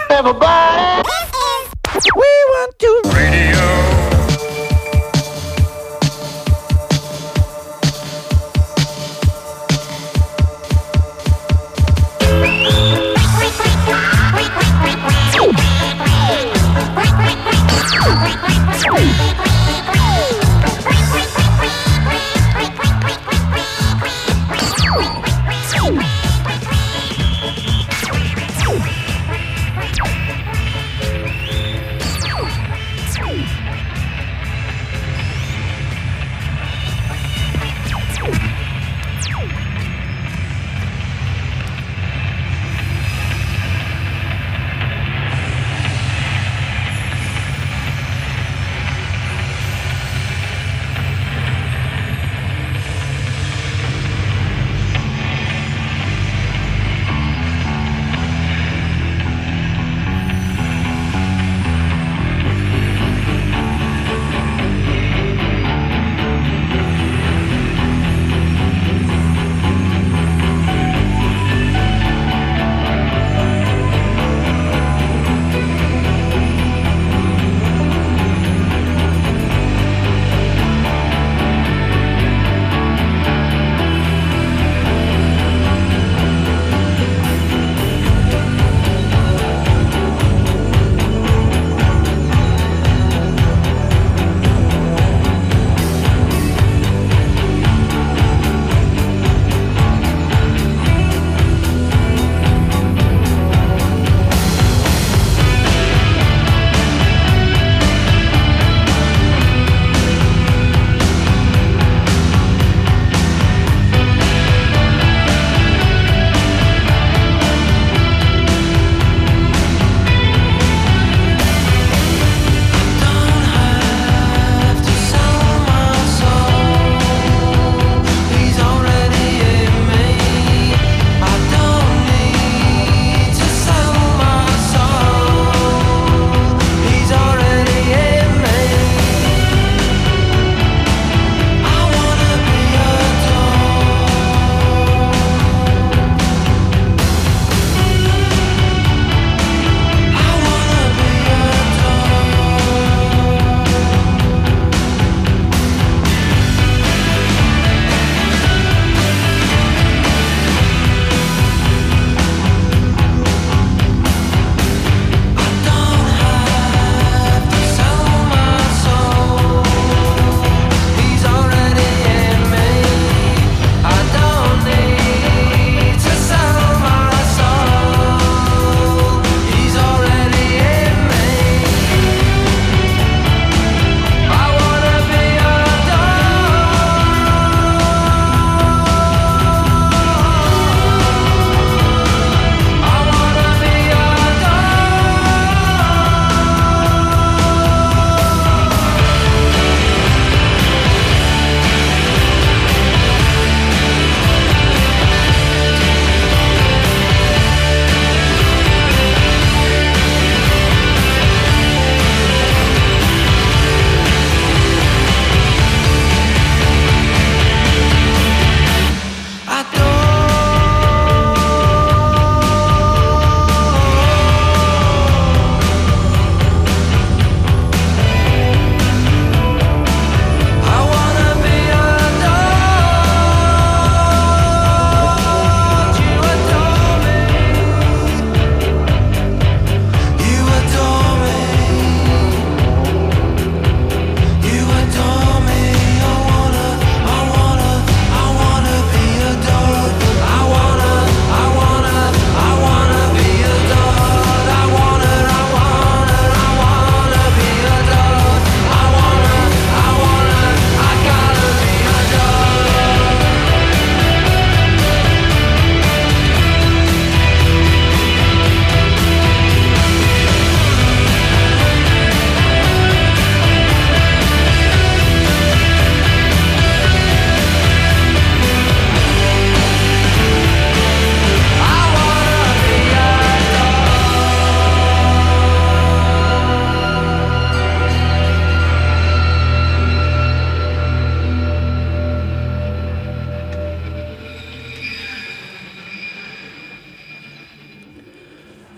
Everybody, we want to radio.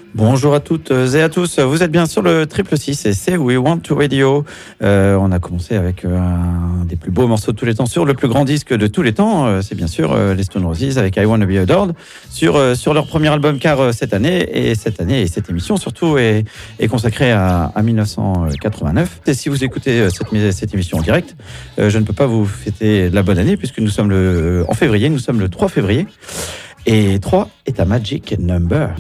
Bonjour à toutes et à tous, vous êtes bien sur le 666 et c'est We Want to Radio. On a commencé avec un des plus beaux morceaux de tous les temps sur le plus grand disque de tous les temps, c'est bien sûr les Stone Roses avec I Wanna Be Adored sur leur premier album car cette année et cette émission surtout est consacrée à 1989. Et si vous écoutez cette émission en direct, je ne peux pas vous fêter la bonne année puisque nous sommes en février, nous sommes le 3 février et 3 est un magic number.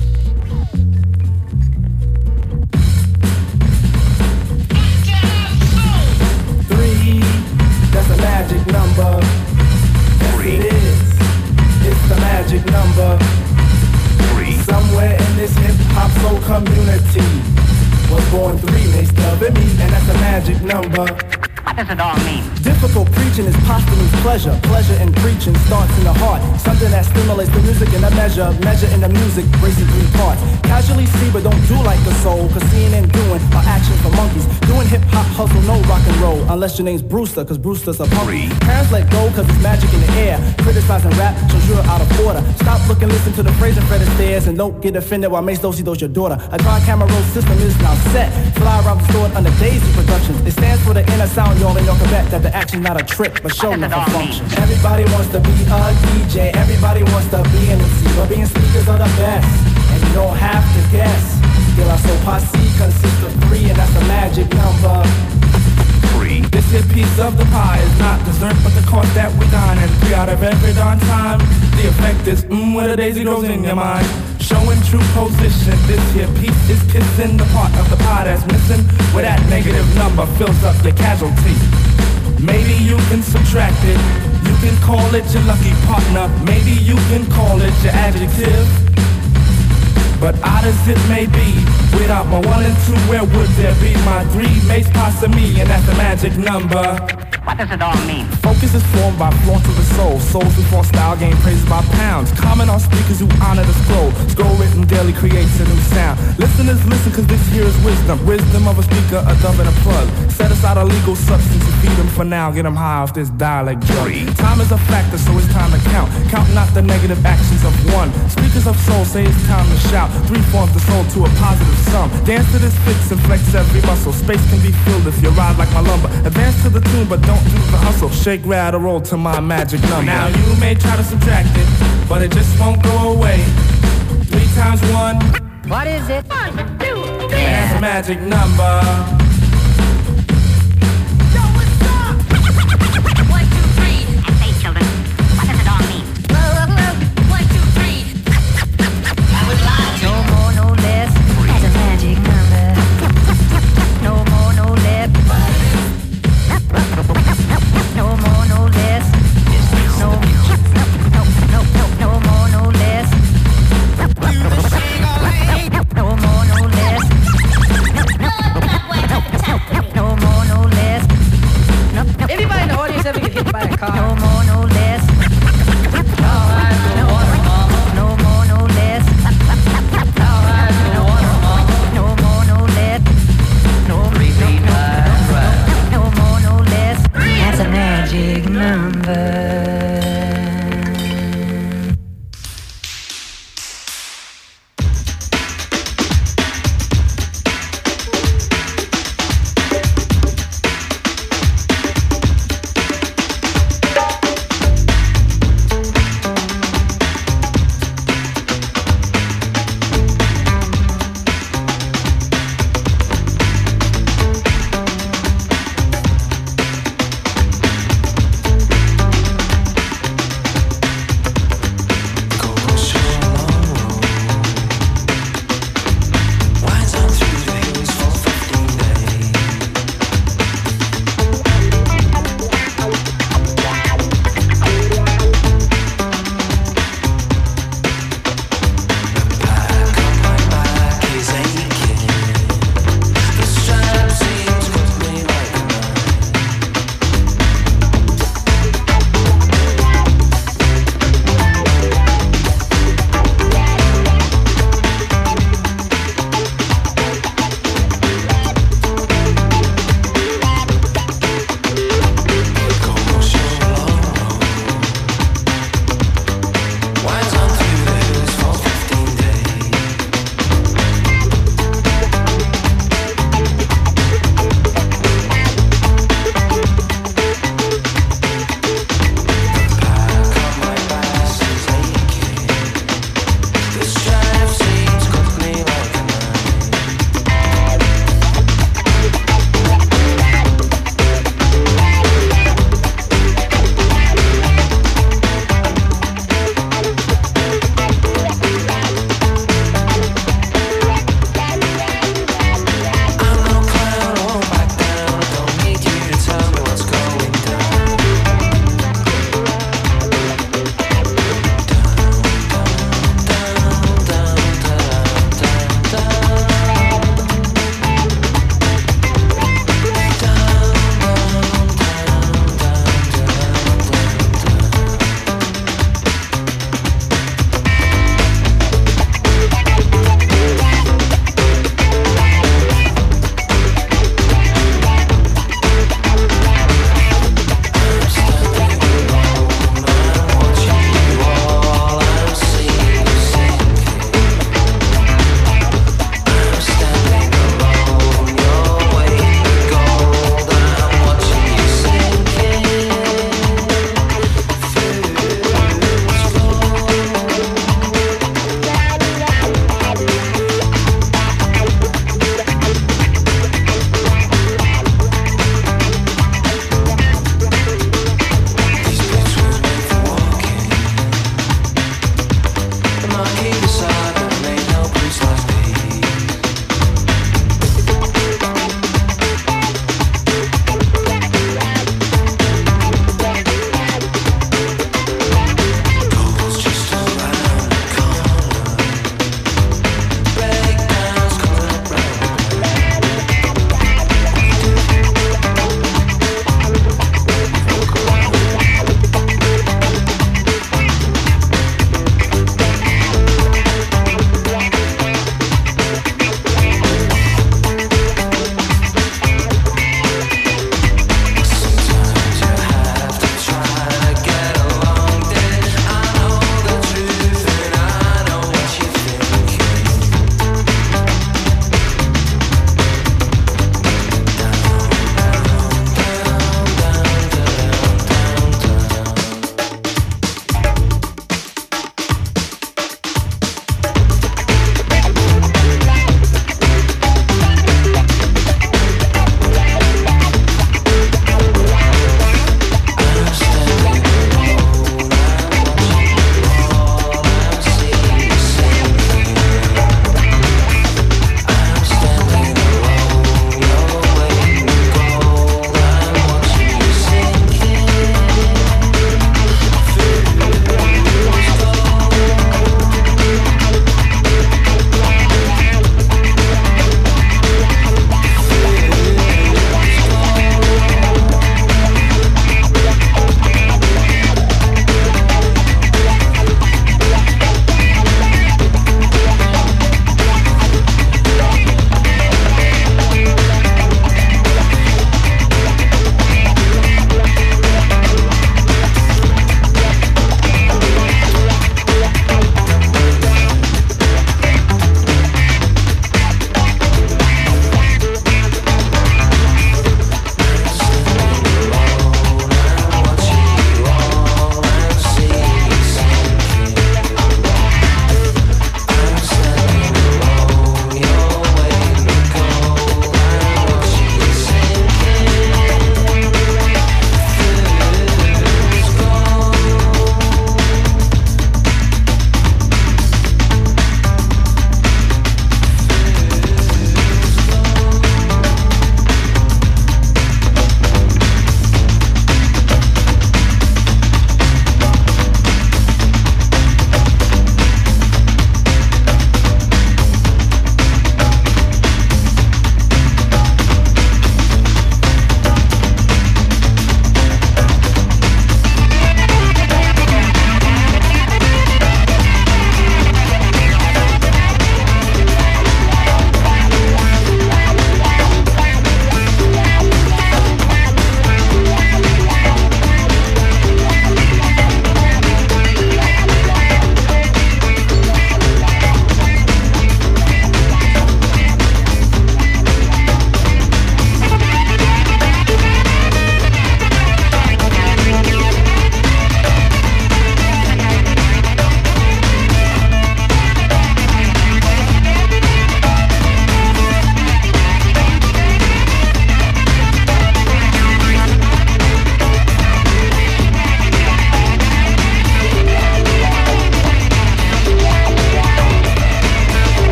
That's a magic number. Yes, it is. It's the magic number. Somewhere in this hip-hop soul community was born 3, they stub at me, and that's a magic number. What does it all mean? Difficult preaching is posthumous pleasure. Pleasure in preaching starts in the heart. Something that stimulates the music in a measure. Measure in the music breaks in 3 parts. Casually see but don't do like the soul. Cause seeing and doing are action for monkeys. Doing hip-hop hustle, no rock and roll. Unless your name's Brewster, cause Brewster's a punk. Parents let go cause it's magic in the air. Criticizing rap shows you're out of order. Stop looking, listen to the phrase and Fred Astaire. And don't get offended while Mace Dosey does your daughter. A dry camera roll system is now set. Fly around the store under Daisy Productions. It stands for the inner sound, y'all, and y'all can bet that the action's not a trick, but show enough a function. Everybody wants to be a DJ, everybody wants to be an MC, but being speakers are the best, and you don't have to guess. Still our soul posse consists of 3, and that's a magic number. 3. This here piece of the pie is not dessert, but the cost that we dine, and 3 out of every darn time. The effect is when a daisy grows in your mind. Showing true position, this here piece is kissing the part of the pie that's missing, where that negative number fills up your casualty. Maybe you can subtract it, you can call it your lucky partner, maybe you can call it your adjective. But odd as it may be, without my 1 and 2, where would there be my 3? Mace pasta me, and that's the magic number. What does it all mean? Focus is formed by flaunt of the soul. Souls who form style gain praise by pounds. Comment on speakers who honor the scroll. Scroll written daily creates a new sound. Listeners listen cause this here is wisdom. Wisdom of a speaker, a dove and a plug. Set aside a legal substance to feed them for now. Get them high off this dialect drug. Time is a factor so it's time to count. Count not the negative actions of 1. Speakers of soul say it's time to shout. 3 forms the soul to a positive sum. Dance to this fix and flex every muscle. Space can be filled if you ride like my lumber. Advance to the tune but don't do the hustle. Shake, rattle, roll to my magic number. Now you may try to subtract it, but it just won't go away. 3 times 1. What is it? 1, 2, 3. That's a magic number. Yo, what's up? 1, 2, 3. I say, children, what does it all mean? 1, 2, 3. I was lying. No more, no less. That's a magic number. No more, no less. No more, no less. No more, no less. No more, no less.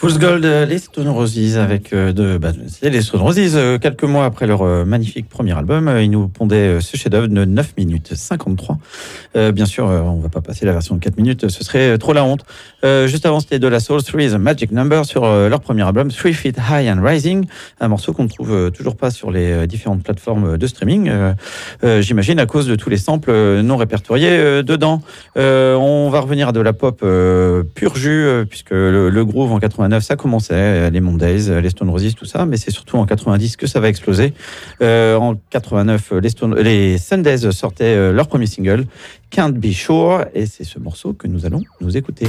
Fool's Gold, les Stone Roses avec c'est les Stone Roses. Quelques mois après leur magnifique premier album, ils nous pondaient ce chef-d'œuvre de 9 minutes 53. Bien sûr, on va pas passer la version de 4 minutes, ce serait trop la honte. Juste avant, c'était de la Soul 3 The Magic Number sur leur premier album 3 Feet High and Rising, un morceau qu'on ne trouve toujours pas sur les différentes plateformes de streaming. J'imagine à cause de tous les samples non répertoriés dedans. On va revenir à de la pop pur jus, puisque le groove en 89 ça commençait, les Mondays, les Stone Roses, tout ça, mais c'est surtout en 90 que ça va exploser. En 89, les Sundays sortaient leur premier single, Can't Be Sure, et c'est ce morceau que nous allons nous écouter.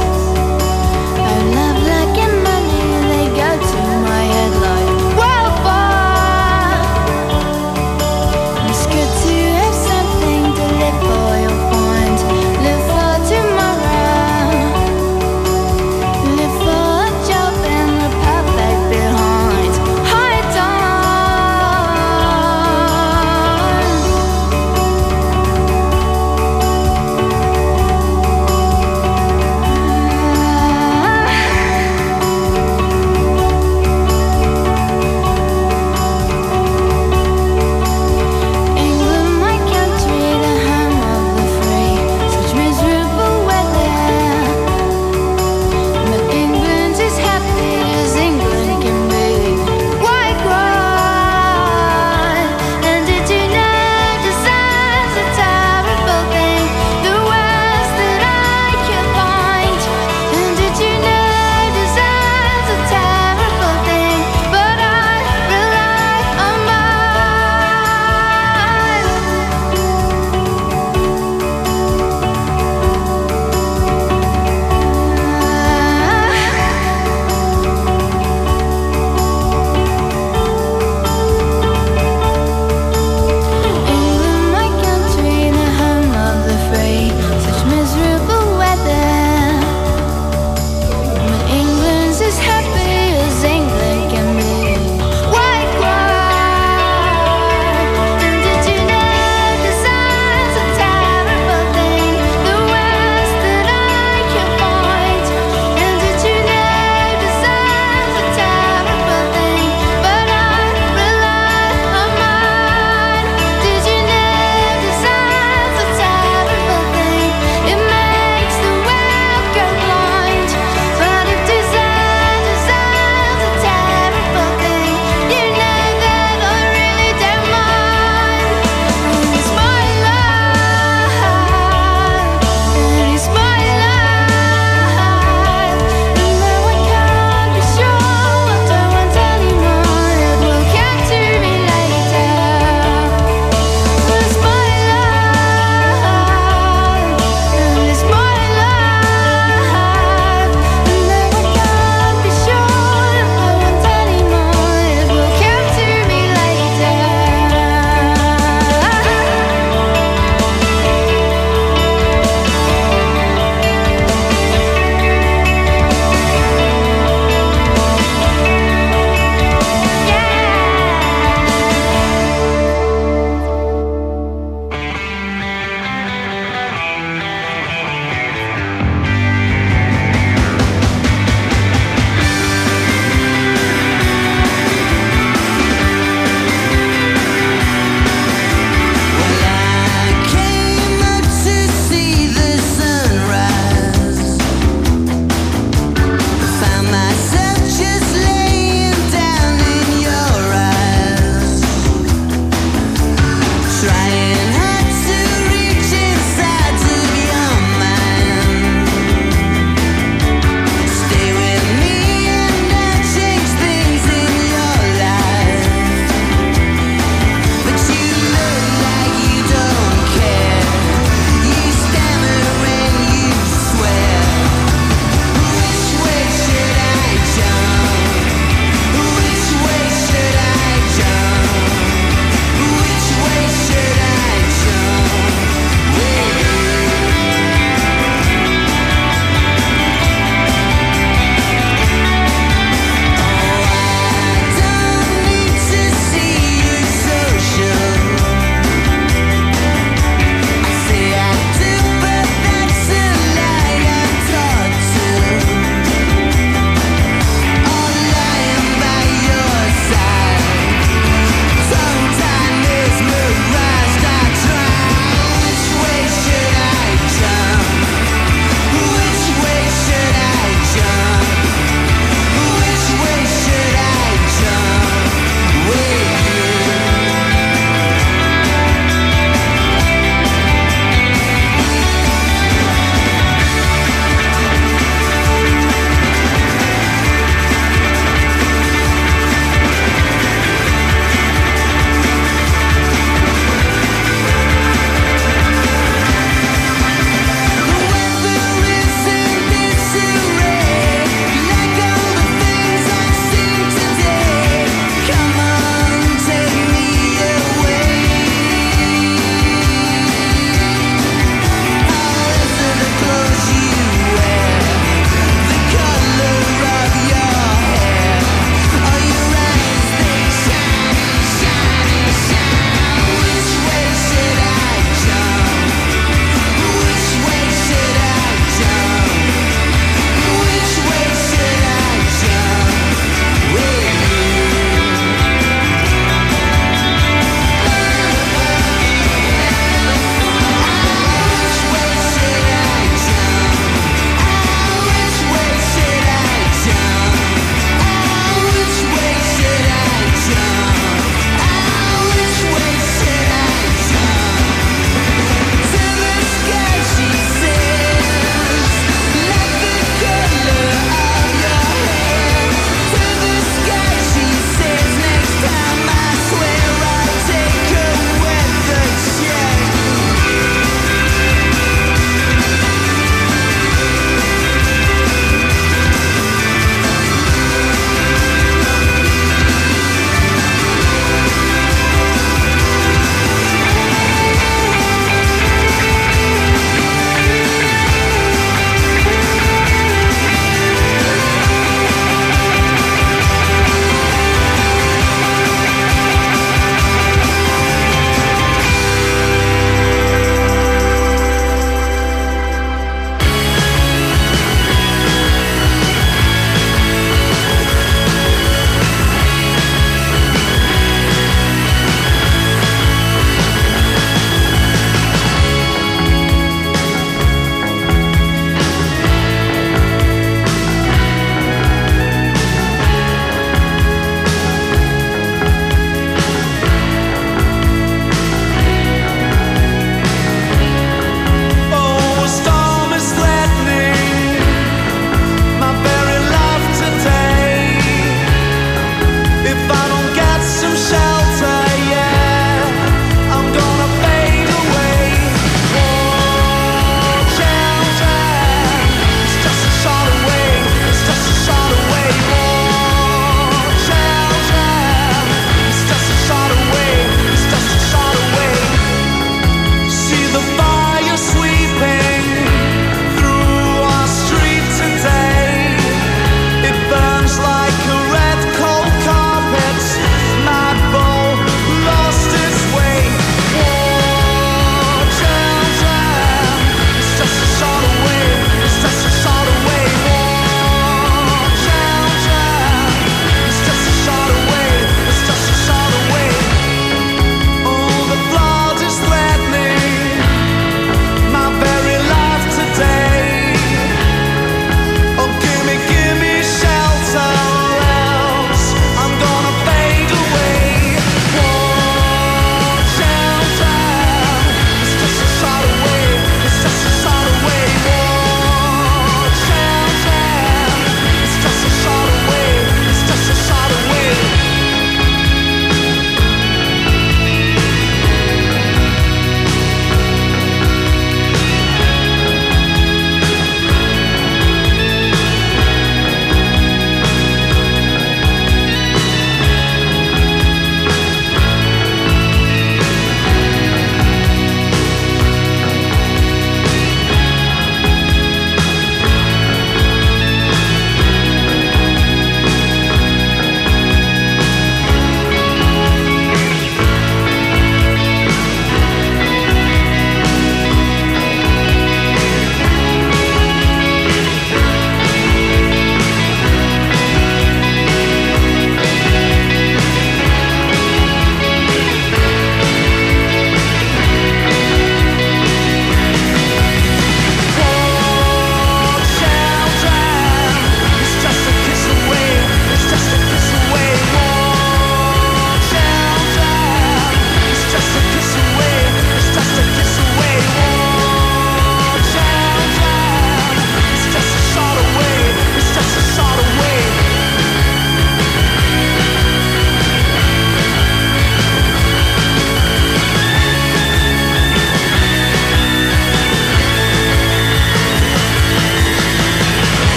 Love, luck, and money, they go to my head like, whoa,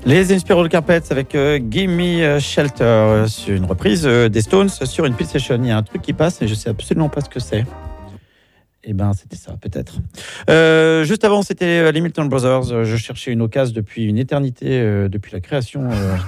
Les Inspiral Carpets avec Gimme Shelter, sur une reprise des Stones sur une Peel Session. Il y a un truc qui passe, mais je sais absolument pas ce que c'est. Eh ben, c'était ça, peut-être. Juste avant, c'était les Milton Brothers. Je cherchais une occasion depuis une éternité, depuis la création.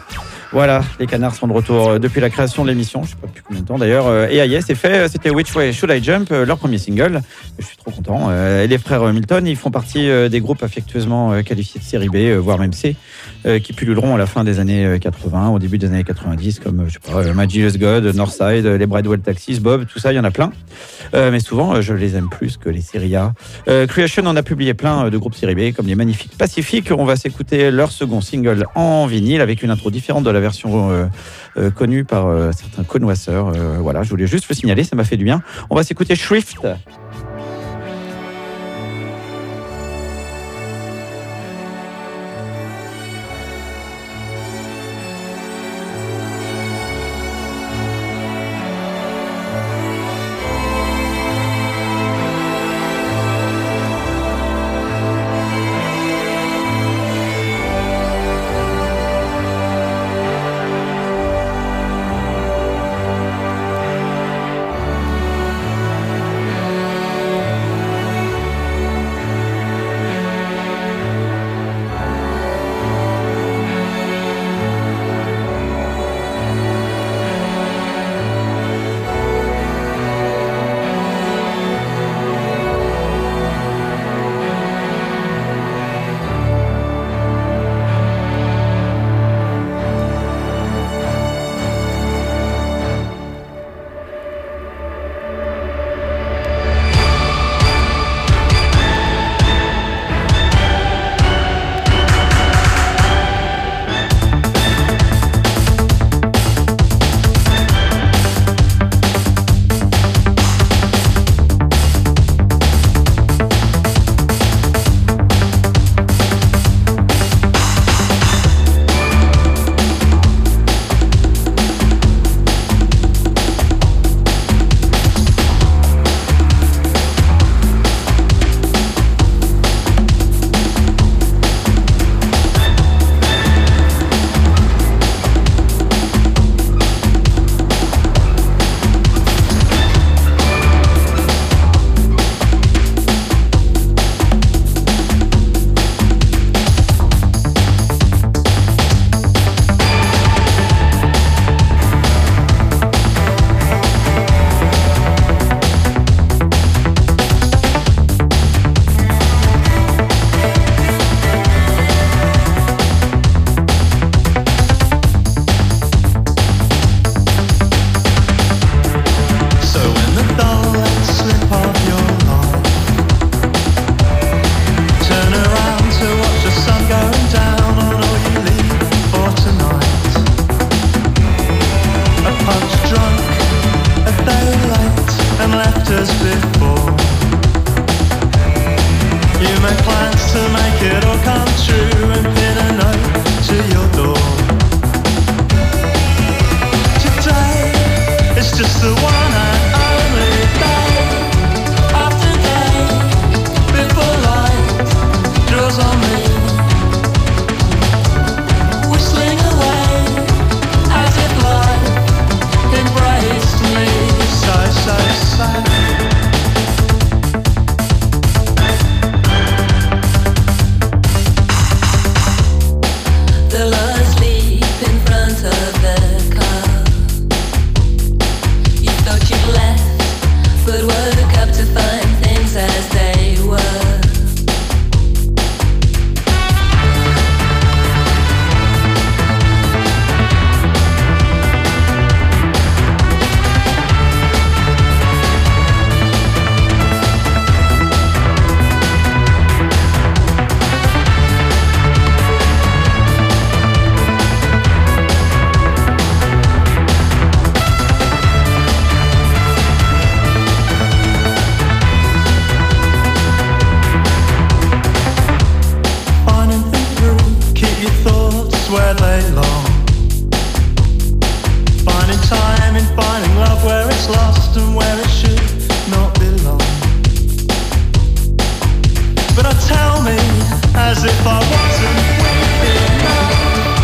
Voilà, les canards sont de retour depuis la création de l'émission. Je sais pas depuis combien de temps d'ailleurs. Et Aïe, c'est fait. C'était Which Way Should I Jump, leur premier single. Je suis trop content. Et les frères Milton, ils font partie des groupes affectueusement qualifiés de série B, voire même C, qui pulluleront à la fin des années 80, au début des années 90, comme je sais pas, Magic God, Northside, les Bridewell Taxis, Bob, tout ça, il y en a plein. Mais souvent, je les aime plus que les séries A. Creation en a publié plein de groupes série B, comme les magnifiques Pacific. On va s'écouter leur second single en vinyle avec une intro différente de la version connue par certains connoisseurs. Voilà, je voulais juste le signaler, ça m'a fait du bien. On va s'écouter Shrift. As if I wasn't weak enough.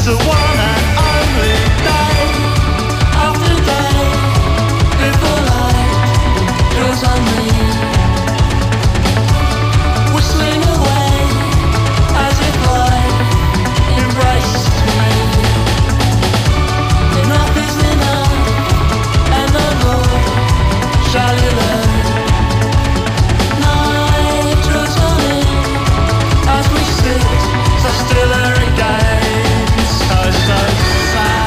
just the one and only day after day before light goes on me. Whistling away as if life embraced me. Enough is enough, and no more shall you learn. Night draws on in as we sit so still again, so sad.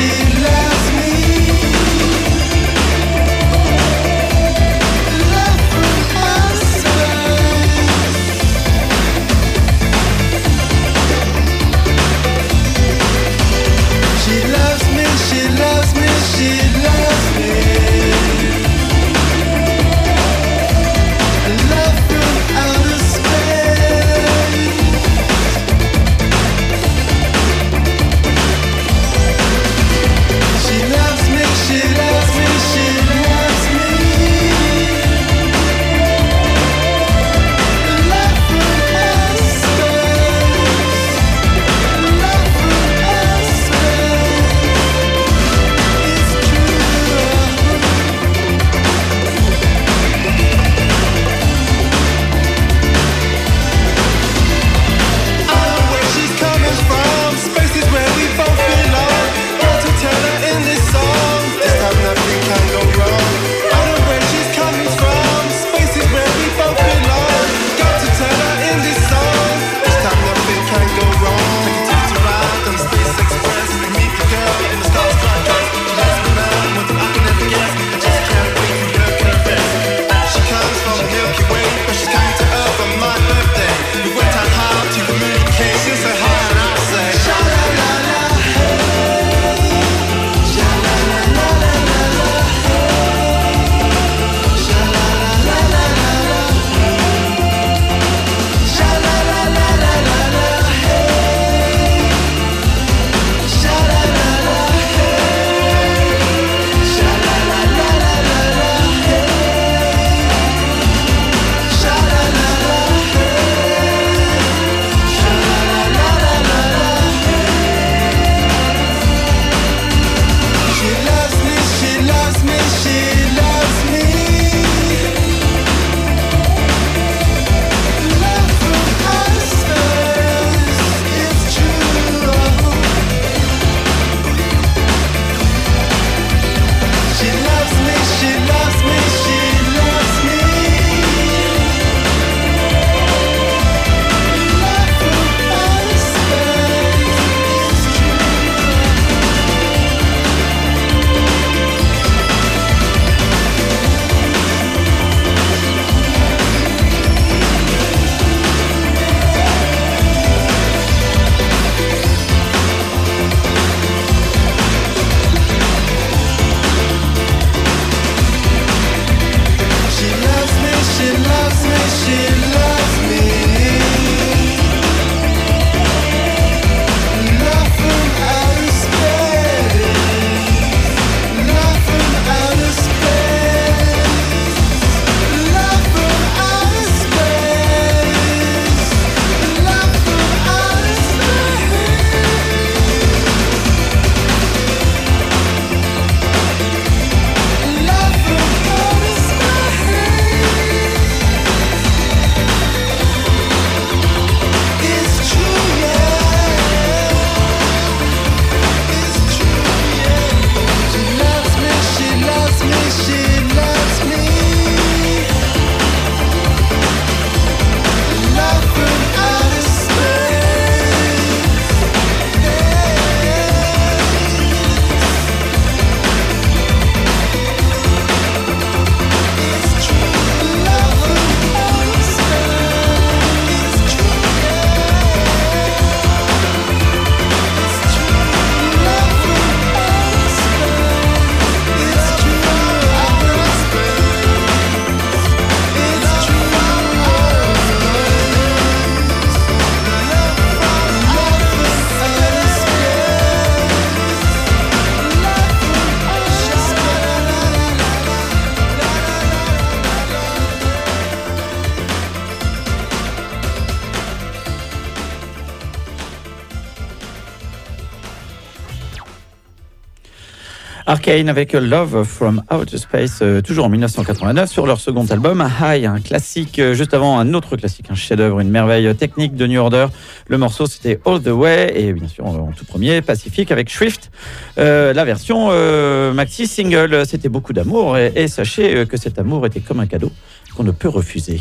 Arcane avec Love from Outer Space, toujours en 1989, sur leur second album, High, un classique, juste avant un autre classique, un chef-d'œuvre, une merveille technique de New Order. Le morceau, c'était All the Way, et bien sûr, en tout premier, Pacific avec Shrift. La version maxi single, c'était beaucoup d'amour, et sachez que cet amour était comme un cadeau qu'on ne peut refuser.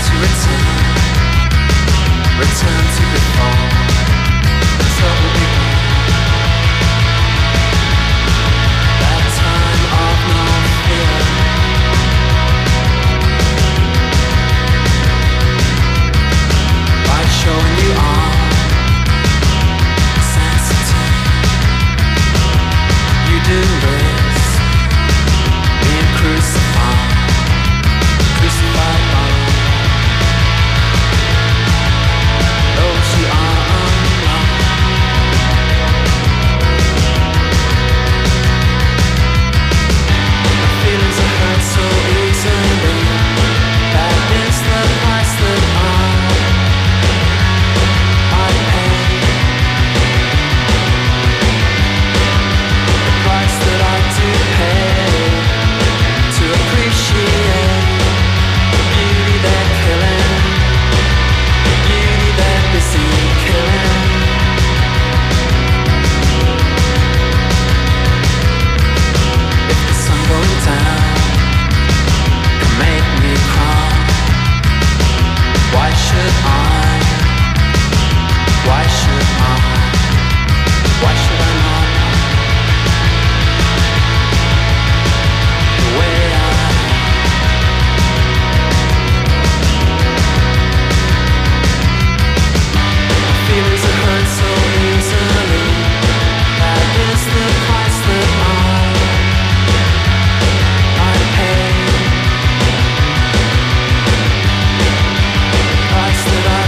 to return to before the trouble began. That time of no fear, by showing you are sensitive. You do this, being crucified by those who are unloved. The feelings are hurt so easily. That is the price that I pay. The price that I do pay to appreciate the beauty they're killing, the beauty they're busy killing. If the sun going down can make me cry, why should I? Why should I? Why should I not? The way feelings that hurt so easily. That is the price that I pay. Price that I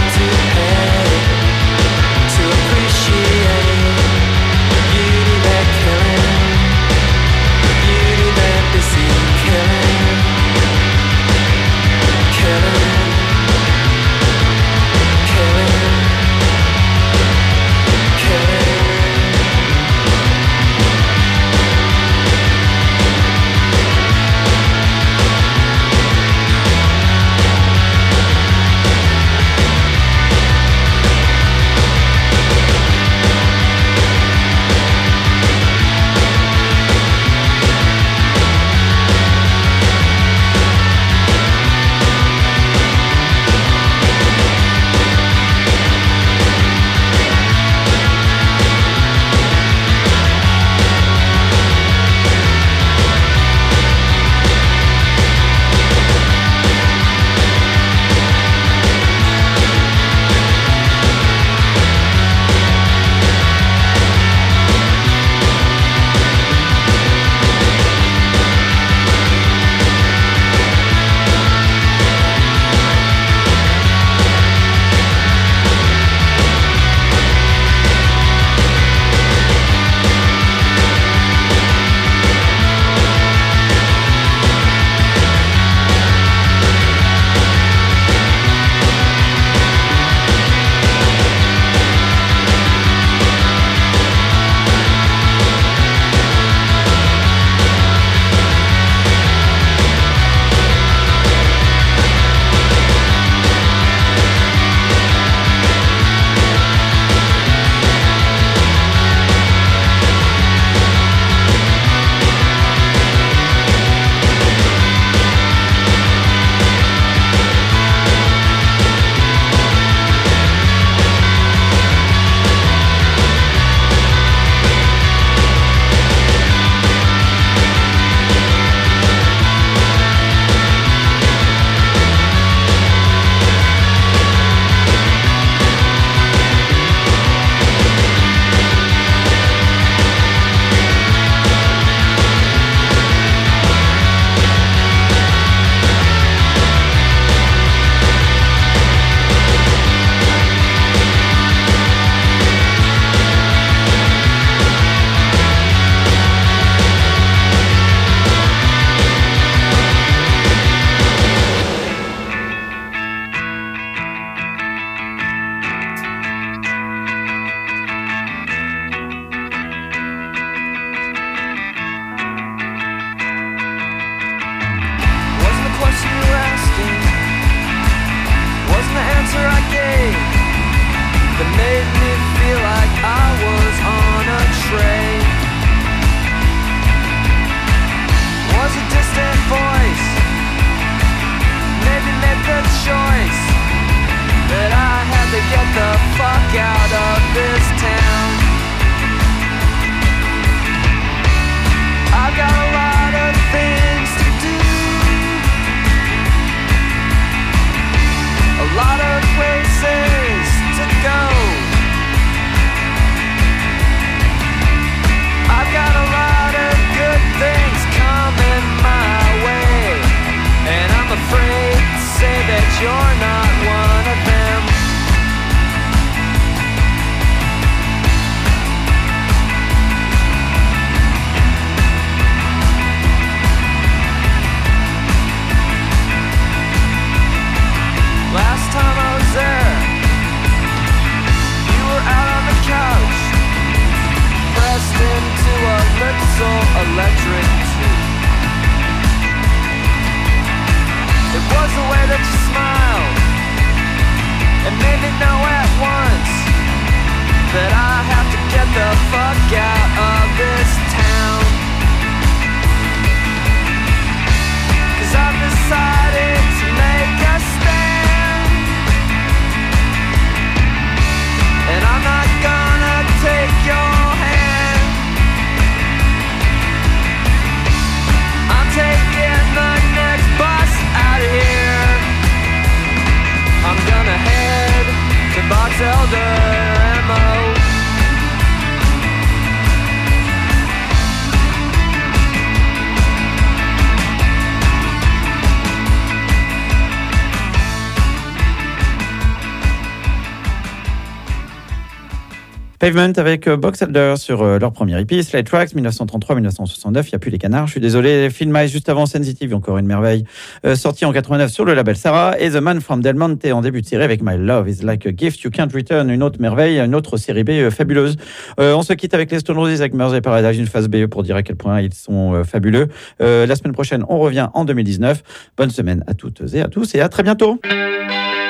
Pavement avec Box Elder sur leur premier EP, Slide Tracks 1933-1969. Il n'y a plus les canards. Je suis désolé. Film Ice juste avant Sensitive, encore une merveille, sorti en 89 sur le label Sarah. Et The Man from Del Monte en début de série avec My Love is Like a Gift You Can't Return, une autre merveille, une autre série B fabuleuse. On se quitte avec les Stone Roses avec Murs et Paradise, une phase B pour dire à quel point ils sont fabuleux. La semaine prochaine, on revient en 2019. Bonne semaine à toutes et à tous et à très bientôt.